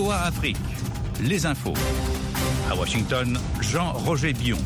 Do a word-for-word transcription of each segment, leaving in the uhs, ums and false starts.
V O A Afrique, les infos. À Washington, Jean-Roger Billon.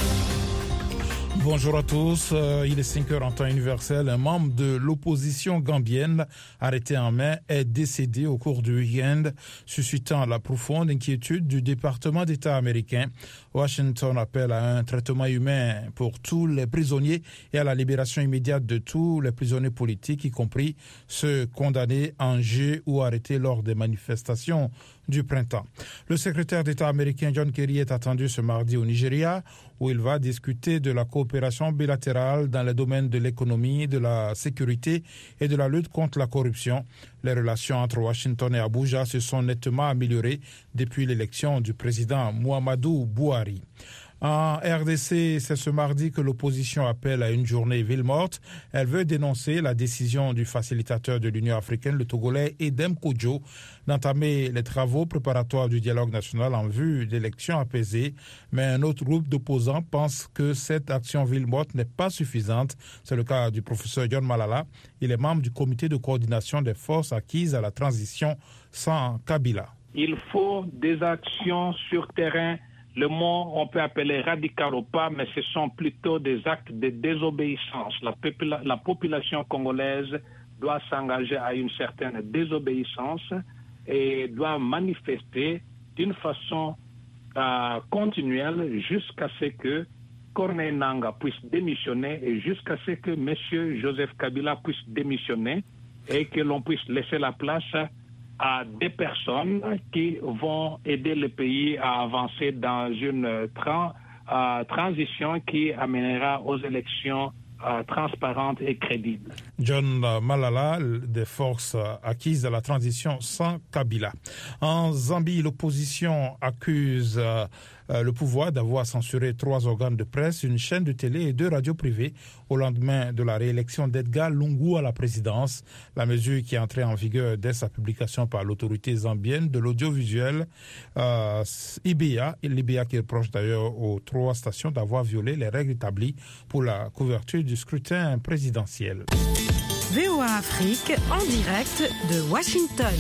Bonjour à tous, euh, il est cinq heures en temps universel. Un membre de l'opposition gambienne arrêté en mai est décédé au cours du week-end, suscitant la profonde inquiétude du département d'État américain. Washington appelle à un traitement humain pour tous les prisonniers et à la libération immédiate de tous les prisonniers politiques, y compris ceux condamnés en jeu ou arrêtés lors des manifestations du printemps. Le secrétaire d'État américain John Kerry est attendu ce mardi au Nigeria, où il va discuter de la coopération bilatérale dans les domaines de l'économie, de la sécurité et de la lutte contre la corruption. Les relations entre Washington et Abuja se sont nettement améliorées depuis l'élection du président Muhammadu Buhari. En R D C, c'est ce mardi que l'opposition appelle à une journée ville morte. Elle veut dénoncer la décision du facilitateur de l'Union africaine, le Togolais Edem Kodjo, d'entamer les travaux préparatoires du dialogue national en vue d'élections apaisées. Mais un autre groupe d'opposants pense que cette action ville morte n'est pas suffisante. C'est le cas du professeur John Malala. Il est membre du comité de coordination des forces acquises à la transition sans Kabila. Il faut des actions sur terrain. Le mot, on peut appeler radical ou pas, mais ce sont plutôt des actes de désobéissance. La, popula- la population congolaise doit s'engager à une certaine désobéissance et doit manifester d'une façon euh, continuelle jusqu'à ce que Corneille Nangaa puisse démissionner et jusqu'à ce que M. Joseph Kabila puisse démissionner et que l'on puisse laisser la place à des personnes qui vont aider le pays à avancer dans une tra- euh, transition qui amènera aux élections euh, transparentes et crédibles. John Malala, des forces acquises à la transition sans Kabila. En Zambie, l'opposition accuse euh, le pouvoir d'avoir censuré trois organes de presse, une chaîne de télé et deux radios privées au lendemain de la réélection d'Edgar Lungu à la présidence. La mesure qui est entrée en vigueur dès sa publication par l'autorité zambienne de l'audiovisuel euh, I B A, l'I B A qui reproche d'ailleurs aux trois stations d'avoir violé les règles établies pour la couverture du scrutin présidentiel. V O A Afrique en direct de Washington.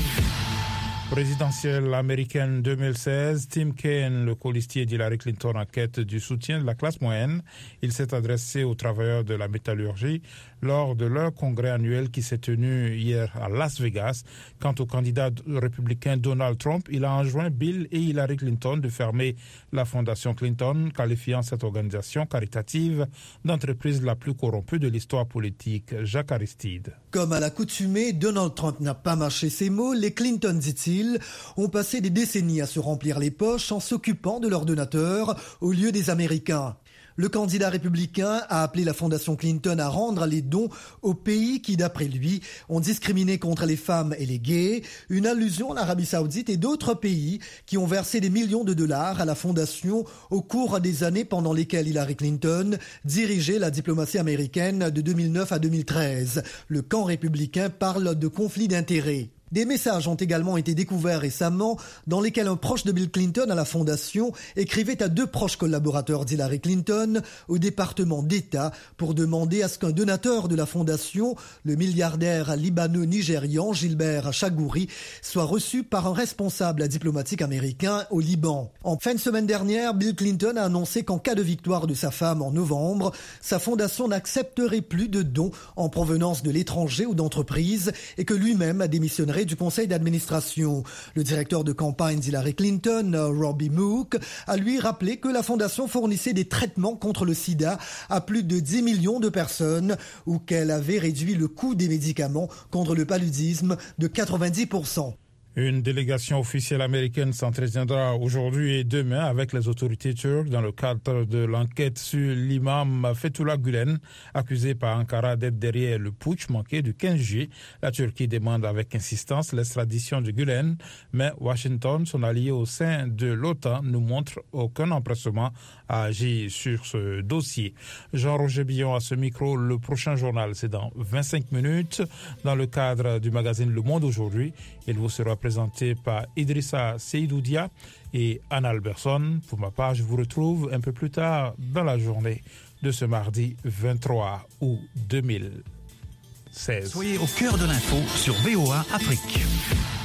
Présidentielle américaine deux mille seize, Tim Kaine, le colistier d'Hillary Clinton en quête du soutien de la classe moyenne, il s'est adressé aux travailleurs de la métallurgie lors de leur congrès annuel qui s'est tenu hier à Las Vegas. Quant au candidat républicain Donald Trump, il a enjoint Bill et Hillary Clinton de fermer la fondation Clinton, qualifiant cette organisation caritative d'entreprise la plus corrompue de l'histoire politique. Jacques Aristide. Comme à l'accoutumée, Donald Trump n'a pas mâché ses mots. Les Clinton, dit-il, ont passé des décennies à se remplir les poches en s'occupant de leurs donateurs au lieu des Américains. Le candidat républicain a appelé la fondation Clinton à rendre les dons aux pays qui, d'après lui, ont discriminé contre les femmes et les gays, une allusion à l'Arabie Saoudite et d'autres pays qui ont versé des millions de dollars à la fondation au cours des années pendant lesquelles Hillary Clinton dirigeait la diplomatie américaine de deux mille neuf à deux mille treize. Le camp républicain parle de conflit d'intérêts. Des messages ont également été découverts récemment dans lesquels un proche de Bill Clinton à la fondation écrivait à deux proches collaborateurs d'Hillary Clinton au département d'État pour demander à ce qu'un donateur de la fondation, le milliardaire libano-nigérian Gilbert Chagouri, soit reçu par un responsable diplomatique américain au Liban. En fin de semaine dernière, Bill Clinton a annoncé qu'en cas de victoire de sa femme en novembre, sa fondation n'accepterait plus de dons en provenance de l'étranger ou d'entreprises et que lui-même démissionnerait du conseil d'administration. Le directeur de campagne d'Hillary Clinton, Robbie Mook, a lui rappelé que la fondation fournissait des traitements contre le sida à plus de dix millions de personnes ou qu'elle avait réduit le coût des médicaments contre le paludisme de quatre-vingt-dix pour cent. Une délégation officielle américaine s'entretiendra aujourd'hui et demain avec les autorités turques dans le cadre de l'enquête sur l'imam Fethullah Gülen, accusé par Ankara d'être derrière le putsch manqué du quinze juillet. La Turquie demande avec insistance l'extradition de Gülen, mais Washington, son allié au sein de l'OTAN, ne montre aucun empressement à agir sur ce dossier. Jean-Roger Billon à ce micro. Le prochain journal, c'est dans vingt-cinq minutes. Dans le cadre du magazine Le Monde aujourd'hui, il vous sera présenté par Idrissa Seydoudia et Anna Alberson. Pour ma part, je vous retrouve un peu plus tard dans la journée de ce mardi vingt-trois août deux mille seize. Soyez au cœur de l'info sur V O A Afrique.